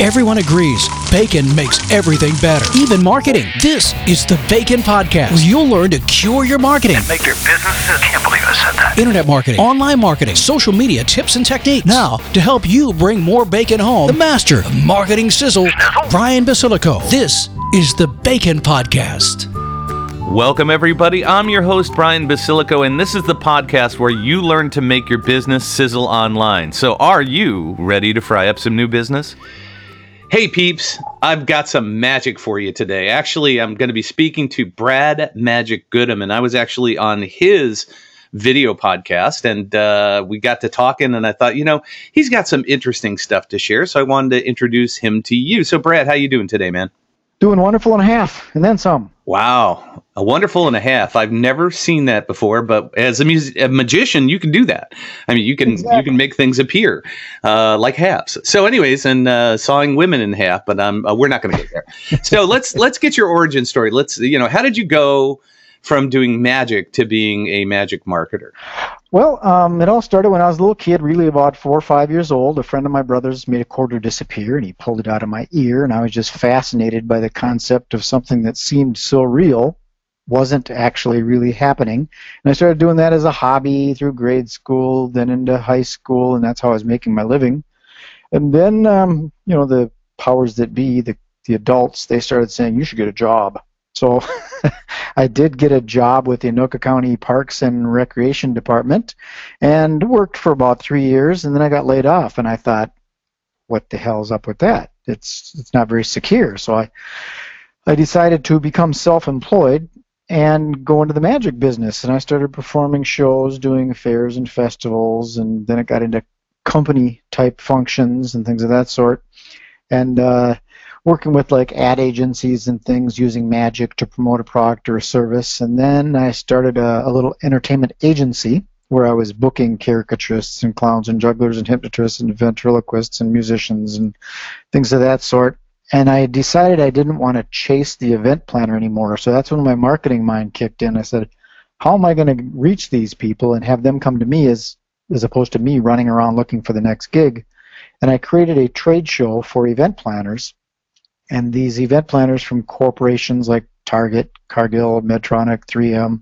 Everyone agrees bacon makes everything better, even marketing. This is the Bacon Podcast, where you'll learn to cure your marketing. And make your business. I can't believe I said that. Internet marketing, online marketing, social media tips and techniques. Now, to help you bring more bacon home, the master of marketing sizzle, Brian Basilico. This is the Bacon Podcast. Welcome, everybody. I'm your host, Brian Basilico, and this is the podcast where you learn to make your business sizzle online. So are you ready to fry up some new business? Hey, peeps, I've got some magic for you today. Actually, I'm going to be speaking to Brad Magic Goodham, and I was actually on his video podcast, and we got to talking, and I thought, he's got some interesting stuff to share, so I wanted to introduce him to you. So, Brad, how you doing today, man? Doing wonderful and a half, and then some. Wow, a wonderful and a half. I've never seen that before, but as a magician, you can do that. I mean, you can make things appear like halves. So, anyways, and sawing women in half, but we're not going to get there. So let's get your origin story. How did you go from doing magic to being a magic marketer? Well, it all started when I was a little kid, really about 4 or 5 years old. A friend of my brother's made a quarter disappear, and he pulled it out of my ear, and I was just fascinated by the concept of something that seemed so real wasn't actually really happening. And I started doing that as a hobby through grade school, then into high school, and that's how I was making my living. And then, the powers that be, the adults, they started saying, you should get a job. So I did get a job with the Anoka County Parks and Recreation Department and worked for about 3 years, and then I got laid off, and I thought, what the hell's up with that? It's not very secure. So I decided to become self-employed and go into the magic business, and I started performing shows, doing fairs and festivals, and then it got into company-type functions and things of that sort, and working with like ad agencies and things using magic to promote a product or a service. And then I started a little entertainment agency where I was booking caricaturists and clowns and jugglers and hypnotists and ventriloquists and musicians and things of that sort. And I decided I didn't want to chase the event planner anymore. So that's when my marketing mind kicked in. I said, how am I going to reach these people and have them come to me as opposed to me running around looking for the next gig? And I created a trade show for event planners. And these event planners from corporations like Target, Cargill, Medtronic, 3M,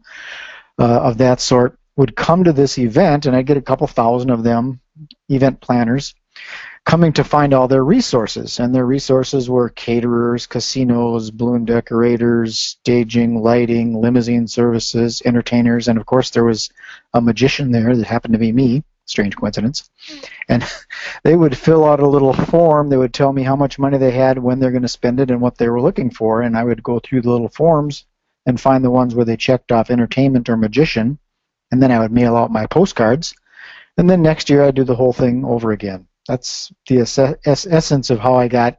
of that sort, would come to this event, and I'd get a couple thousand of them, event planners, coming to find all their resources. And their resources were caterers, casinos, balloon decorators, staging, lighting, limousine services, entertainers, and of course there was a magician there that happened to be me. Strange coincidence. And they would fill out a little form. They would tell me how much money they had, when they're going to spend it, and what they were looking for. And I would go through the little forms and find the ones where they checked off entertainment or magician. And then I would mail out my postcards. And then next year I'd do the whole thing over again. That's the essence of how I got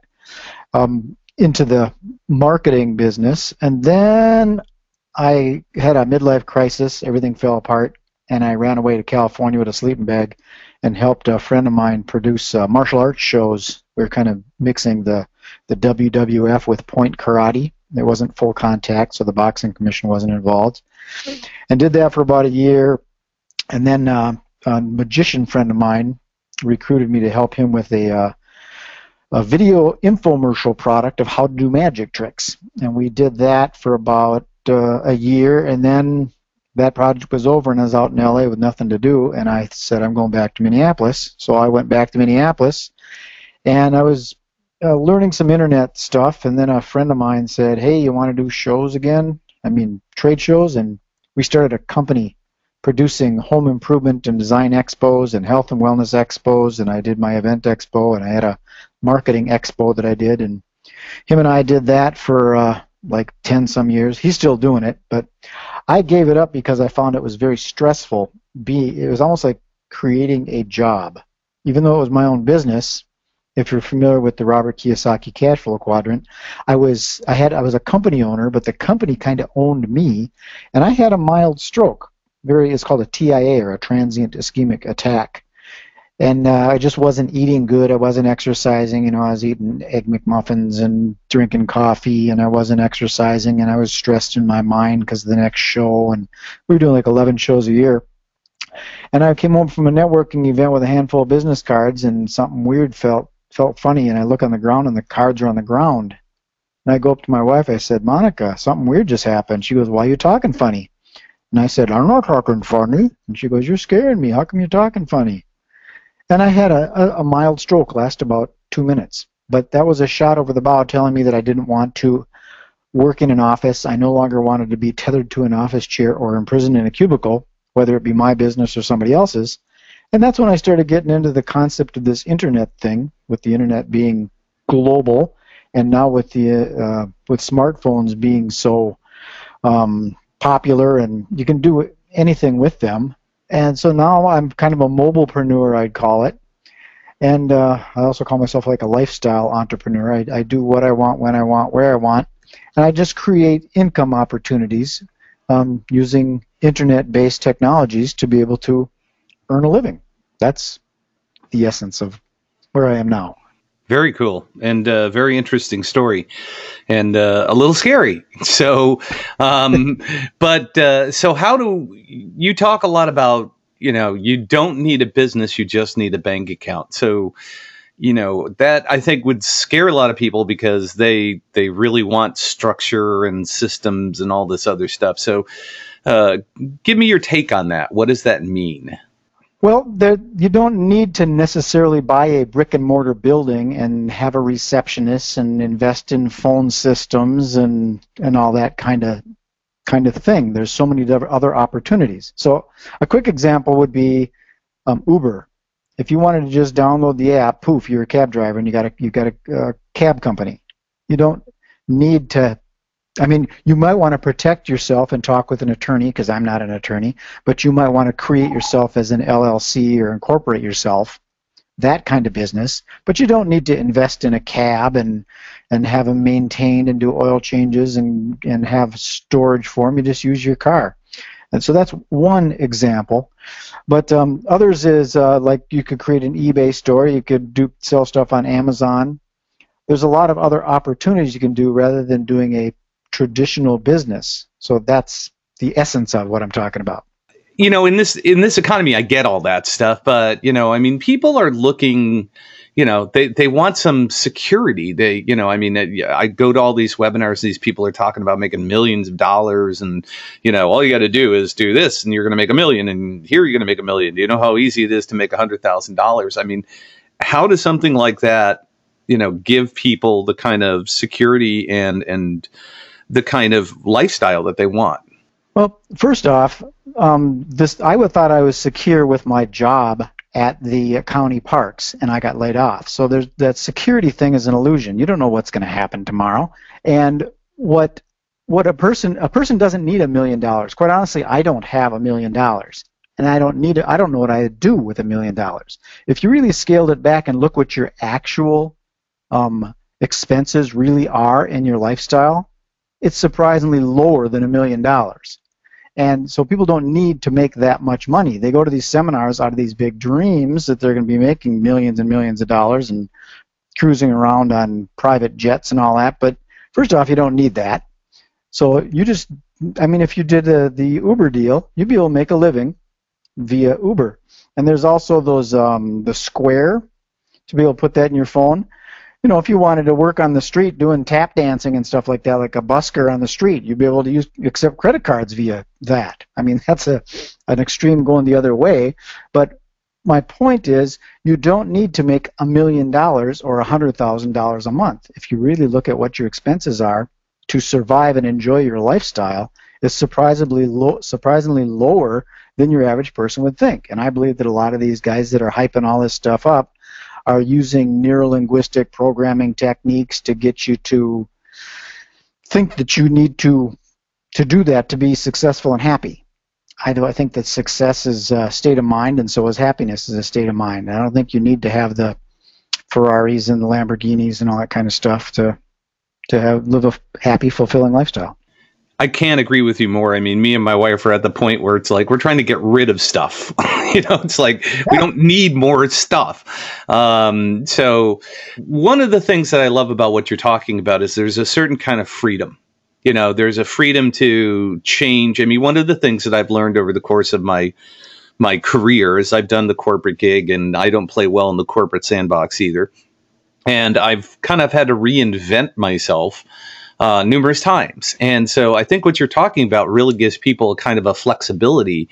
into the marketing business. And then I had a midlife crisis. Everything fell apart. And I ran away to California with a sleeping bag and helped a friend of mine produce martial arts shows. We were kind of mixing the WWF with point karate. It wasn't full contact, so the boxing commission wasn't involved. And did that for about a year. And then a magician friend of mine recruited me to help him with a video infomercial product of how to do magic tricks. And we did that for about a year, and then that project was over, and I was out in LA with nothing to do, and I said, I'm going back to Minneapolis. So I went back to Minneapolis, and I was learning some internet stuff, and then a friend of mine said, hey, you want to do shows again? Trade shows, and we started a company producing home improvement and design expos and health and wellness expos, and I did my event expo, and I had a marketing expo that I did, and him and I did that for like 10 some years. He's still doing it, but I gave it up because I found it was very stressful. It was almost like creating a job. Even though it was my own business, if you're familiar with the Robert Kiyosaki cash flow quadrant, I was a company owner, but the company kind of owned me, and I had a mild stroke. It's called a TIA, or a transient ischemic attack. And I just wasn't eating good. I wasn't exercising. I was eating Egg McMuffins and drinking coffee, and I wasn't exercising, and I was stressed in my mind because of the next show, and we were doing like 11 shows a year. And I came home from a networking event with a handful of business cards, and something weird felt felt funny, and I look on the ground, and the cards are on the ground. And I go up to my wife. I said, Monica, something weird just happened. She goes, why are you talking funny? And I said, I'm not talking funny. And she goes, you're scaring me. How come you're talking funny? And I had a mild stroke, last about 2 minutes. But that was a shot over the bow telling me that I didn't want to work in an office. I no longer wanted to be tethered to an office chair or imprisoned in a cubicle, whether it be my business or somebody else's. And that's when I started getting into the concept of this internet thing, with the internet being global, and now with the with smartphones being so popular, and you can do anything with them. And so now I'm kind of a mobilepreneur, I'd call it. And I also call myself like a lifestyle entrepreneur. I do what I want, when I want, where I want. And I just create income opportunities using internet-based technologies to be able to earn a living. That's the essence of where I am now. Very cool, and very interesting story, and a little scary. So, so how do you talk a lot about, you don't need a business, you just need a bank account. So, that I think would scare a lot of people because they really want structure and systems and all this other stuff. So, give me your take on that. What does that mean? Well, you don't need to necessarily buy a brick-and-mortar building and have a receptionist and invest in phone systems and all that kind of thing. There's so many other opportunities. So a quick example would be Uber. If you wanted to just download the app, poof, you're a cab driver and you got a cab company. You don't need to. I mean, you might want to protect yourself and talk with an attorney, because I'm not an attorney, but you might want to create yourself as an LLC or incorporate yourself, that kind of business. But you don't need to invest in a cab and have them maintained and do oil changes and have storage for them. You just use your car. And so that's one example. But others is like you could create an eBay store. You could sell stuff on Amazon. There's a lot of other opportunities you can do rather than doing a traditional business. So that's the essence of what I'm talking about. In this economy, I get all that stuff, but people are looking, they want some security. I go to all these webinars, these people are talking about making millions of dollars, and all you got to do is do this and you're going to make $1 million, and here you're going to make $1 million. Do you know how easy it is to make $100,000? I mean, how does something like that, give people the kind of security and the kind of lifestyle that they want? Well, first off, I thought I was secure with my job at the county parks, and I got laid off. So that security thing is an illusion. You don't know what's going to happen tomorrow. And what a person doesn't need $1 million. Quite honestly, I don't have $1 million, and I don't know what I'd do with $1 million. If you really scaled it back and look what your actual expenses really are in your lifestyle, it's surprisingly lower than $1 million. And so people don't need to make that much money. They go to these seminars out of these big dreams that they're going to be making millions and millions of dollars and cruising around on private jets and all that. But first off, you don't need that. So if you did the Uber deal, you'd be able to make a living via Uber. And there's also those the Square, to be able to put that in your phone. If you wanted to work on the street doing tap dancing and stuff like that, like a busker on the street, you'd be able to accept credit cards via that. I mean, that's an extreme going the other way. But my point is, you don't need to make $1 million or $100,000 a month. If you really look at what your expenses are to survive and enjoy your lifestyle, it's surprisingly lower than your average person would think. And I believe that a lot of these guys that are hyping all this stuff up are using neuro-linguistic programming techniques to get you to think that you need to do that to be successful and happy. I think that success is a state of mind, and so is happiness is a state of mind. I don't think you need to have the Ferraris and the Lamborghinis and all that kind of stuff to live a happy, fulfilling lifestyle. I can't agree with you more. I mean, me and my wife are at the point where it's like we're trying to get rid of stuff. It's like we don't need more stuff. So one of the things that I love about what you're talking about is there's a certain kind of freedom. There's a freedom to change. I mean, one of the things that I've learned over the course of my career is I've done the corporate gig, and I don't play well in the corporate sandbox either. and I've kind of had to reinvent myself numerous times. And so I think what you're talking about really gives people kind of a flexibility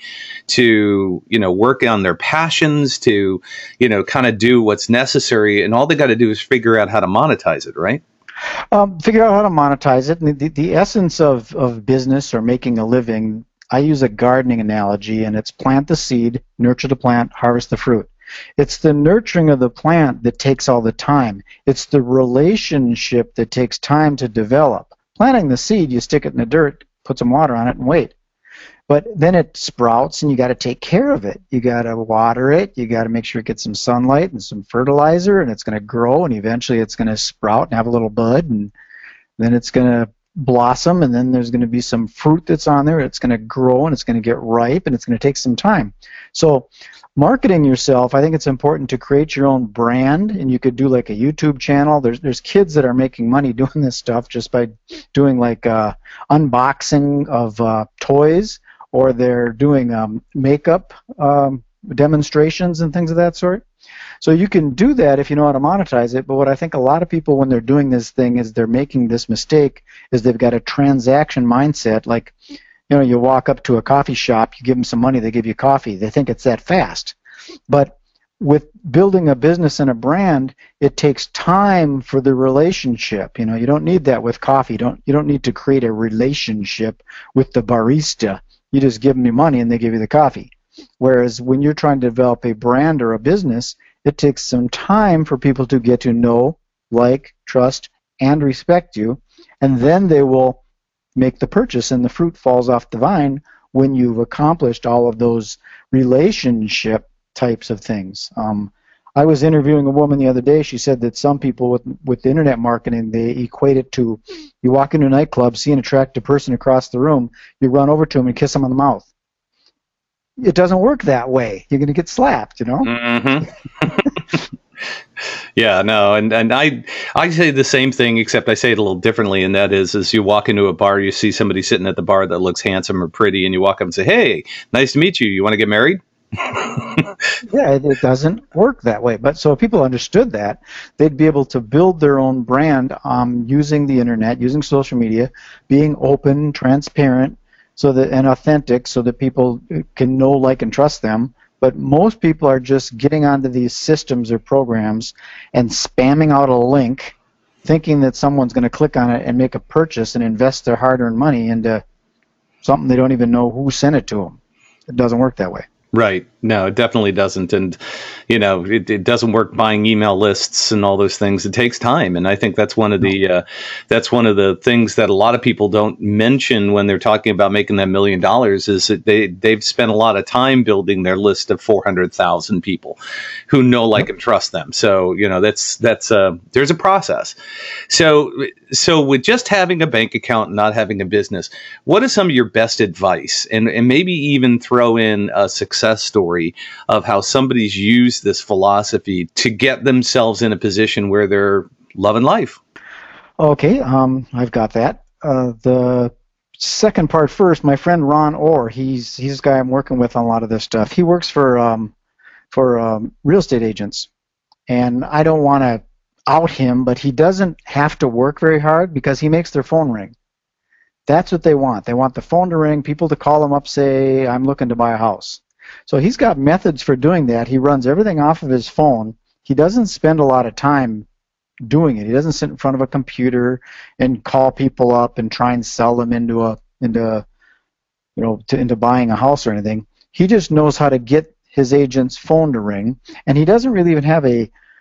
to, work on their passions, to, kind of do what's necessary. And all they got to do is figure out how to monetize it, right? Figure out how to monetize it. And the essence of business or making a living, I use a gardening analogy, and it's plant the seed, nurture the plant, harvest the fruit. It's the nurturing of the plant that takes all the time. It's the relationship that takes time to develop. Planting the seed, you stick it in the dirt, put some water on it, and wait. But then it sprouts, and you got to take care of it. You got to water it. You got to make sure it gets some sunlight and some fertilizer, and it's going to grow, and eventually it's going to sprout and have a little bud, and then it's going to blossom, and then there's going to be some fruit that's on there. It's going to grow, and it's going to get ripe, and it's going to take some time. So marketing yourself, I think it's important to create your own brand, and you could do like a YouTube channel. There's kids that are making money doing this stuff just by doing like unboxing of toys, or they're doing makeup demonstrations and things of that sort. So you can do that if you know how to monetize it, but what I think a lot of people when they're doing this thing is they're making this mistake is they've got a transaction mindset. Like, you walk up to a coffee shop, you give them some money, they give you coffee. They think it's that fast. But with building a business and a brand, it takes time for the relationship. You don't need that with coffee. You don't need to create a relationship with the barista. You just give them your money and they give you the coffee. Whereas when you're trying to develop a brand or a business, it takes some time for people to get to know, like, trust, and respect you, and then they will make the purchase, and the fruit falls off the vine when you've accomplished all of those relationship types of things. I was interviewing a woman the other day. She said that some people with internet marketing, they equate it to you walk into a nightclub, see an attractive person across the room, you run over to him and kiss him on the mouth. It doesn't work that way. You're going to get slapped, Mm-hmm. Yeah, no, and I say the same thing, except I say it a little differently, and that is you walk into a bar, you see somebody sitting at the bar that looks handsome or pretty, and you walk up and say, "Hey, nice to meet you. You want to get married?" Yeah, it doesn't work that way. But so if people understood that, they'd be able to build their own brand using the internet, using social media, being open, transparent, and authentic, so that people can know, like, and trust them. But most people are just getting onto these systems or programs and spamming out a link, thinking that someone's going to click on it and make a purchase and invest their hard-earned money into something they don't even know who sent it to them. It doesn't work that way. Right. No, it definitely doesn't. And, it doesn't work buying email lists and all those things. It takes time. And I think that's one of the things that a lot of people don't mention when they're talking about making that $1 million is that they've spent a lot of time building their list of 400,000 people who know, like, and trust them. So, there's a process. So with just having a bank account and not having a business, what is some of your best advice? And maybe even throw in a success story of how somebody's used this philosophy to get themselves in a position where they're loving life. Okay, I've got that. The second part first, my friend Ron Orr, he's the guy I'm working with on a lot of this stuff. He works for real estate agents, and I don't want to out him, but he doesn't have to work very hard because he makes their phone ring. That's what they want. They want the phone to ring, people to call him up, say, I'm looking to buy a house. So he's got methods for doing that. He runs everything off of his phone. He doesn't spend a lot of time doing it. He doesn't sit in front of a computer and call people up and try and sell them into buying a house or anything. He just knows how to get his agent's phone to ring, and he doesn't really even have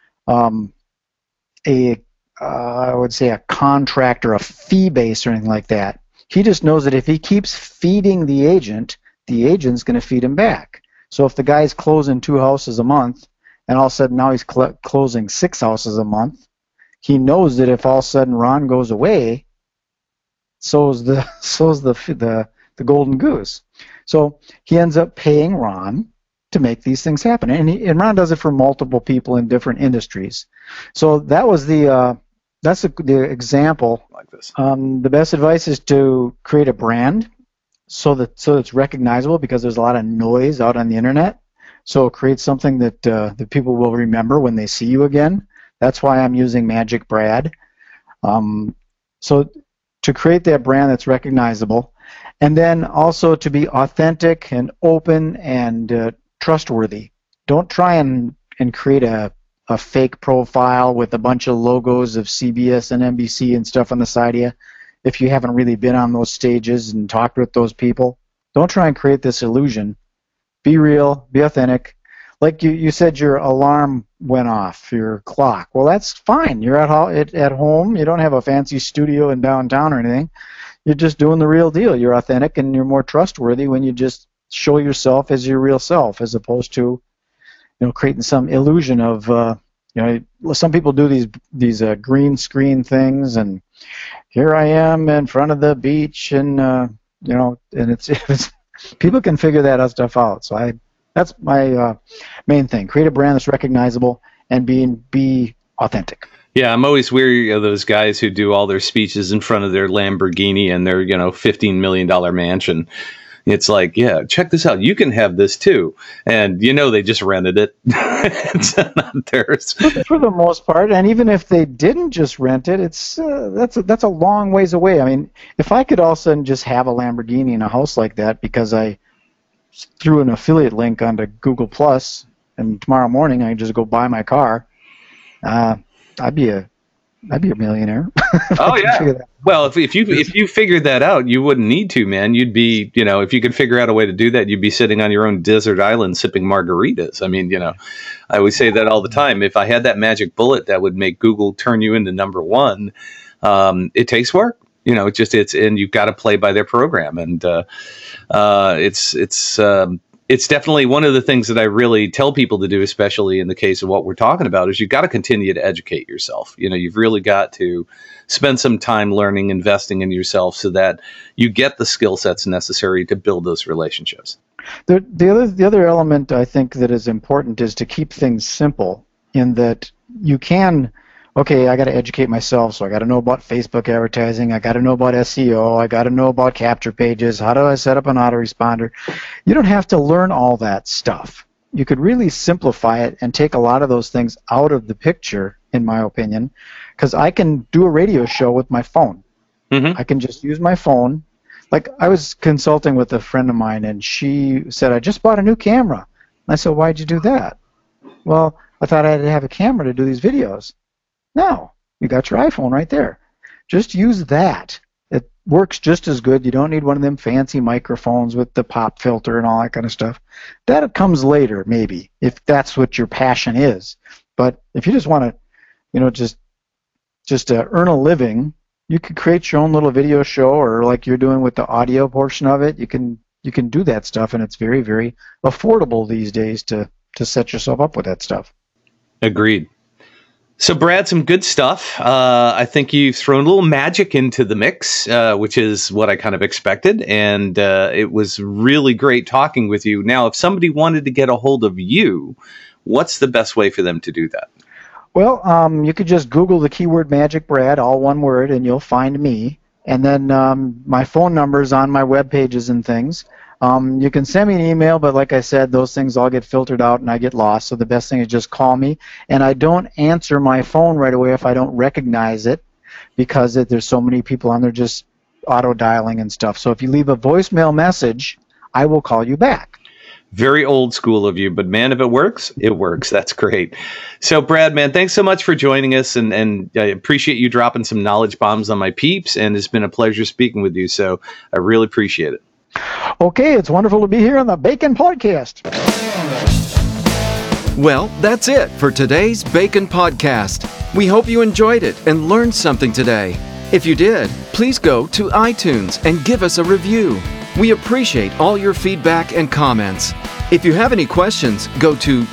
I would say a contract or a fee base or anything like that. He just knows that if he keeps feeding the agent's going to feed him back. So if the guy's closing 2 houses a month, and all of a sudden now he's closing 6 houses a month, he knows that if all of a sudden Ron goes away, so's the golden goose. So he ends up paying Ron to make these things happen, and Ron does it for multiple people in different industries. So that was that's the example. Like this. The best advice is to create a brand so it's recognizable, because there's a lot of noise out on the internet. So create something that people will remember when they see you again. That's why I'm using Magic Brad. So to create that brand that's recognizable, and then also to be authentic and open and trustworthy. Don't try and create a fake profile with a bunch of logos of CBS and NBC and stuff on the side of you if you haven't really been on those stages and talked with those people. Don't try and create this illusion. Be real, be authentic. Like you said, your alarm went off, your clock. Well, that's fine. You're at home. You don't have a fancy studio in downtown or anything. You're just doing the real deal. You're authentic, and you're more trustworthy when you just show yourself as your real self, as opposed to, creating some illusion of, some people do these green screen things, and here I am in front of the beach, and and it's people can figure that stuff out. So that's my main thing: create a brand that's recognizable and be authentic. Yeah, I'm always weary of those guys who do all their speeches in front of their Lamborghini and their $15 million mansion. It's like, yeah, check this out. You can have this too, and they just rented it. It's not theirs for the most part. And even if they didn't just rent it, it's that's a long ways away. I mean, if I could all of a sudden just have a Lamborghini in a house like that because I threw an affiliate link onto Google Plus, and tomorrow morning I can just go buy my car, I'd be a millionaire. Oh yeah. Well, if you figured that out, you wouldn't need to, man. You'd be, if you could figure out a way to do that, you'd be sitting on your own desert island sipping margaritas. I mean, I always say that all the time. If I had that magic bullet that would make Google turn you into number one, it takes work. And you've got to play by their program, and it's definitely one of the things that I really tell people to do, especially in the case of what we're talking about, is you've got to continue to educate yourself. You've really got to spend some time learning, investing in yourself so that you get the skill sets necessary to build those relationships. The other element I think that is important is to keep things simple, in that you can, okay, I got to educate myself, so I got to know about Facebook advertising, I got to know about SEO, I got to know about capture pages, how do I set up an autoresponder? You don't have to learn all that stuff. You could really simplify it and take a lot of those things out of the picture, in my opinion, because I can do a radio show with my phone. Mm-hmm. I can just use my phone. Like, I was consulting with a friend of mine, and she said, I just bought a new camera. I said, why'd you do that? Well, I thought I had to have a camera to do these videos. No, you got your iPhone right there. Just use that. It works just as good. You don't need one of them fancy microphones with the pop filter and all that kind of stuff. That comes later, maybe, if that's what your passion is. But if you just want to, just earn a living, you could create your own little video show, or like you're doing with the audio portion of it. You can do that stuff, and it's very, very affordable these days to set yourself up with that stuff. Agreed. So, Brad, some good stuff. I think you've thrown a little magic into the mix, which is what I kind of expected, and it was really great talking with you. Now, if somebody wanted to get a hold of you, what's the best way for them to do that? Well, you could just Google the keyword Magic Brad, all one word, and you'll find me. And then my phone number is on my web pages and things. You can send me an email, but like I said, those things all get filtered out and I get lost, so the best thing is just call me. And I don't answer my phone right away if I don't recognize it, because there's so many people on there just auto-dialing and stuff. So if you leave a voicemail message, I will call you back. Very old school of you, but man, if it works, it works. That's great. So, Brad, man, thanks so much for joining us, and I appreciate you dropping some knowledge bombs on my peeps, and it's been a pleasure speaking with you, so I really appreciate it. Okay, it's wonderful to be here on the Bacon Podcast. Well, that's it for today's Bacon Podcast. We hope you enjoyed it and learned something today. If you did, please go to iTunes and give us a review. We appreciate all your feedback and comments. If you have any questions, go to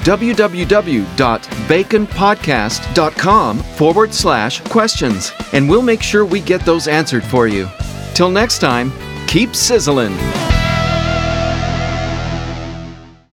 www.baconpodcast.com/questions, and we'll make sure we get those answered for you. Till next time, keep sizzling.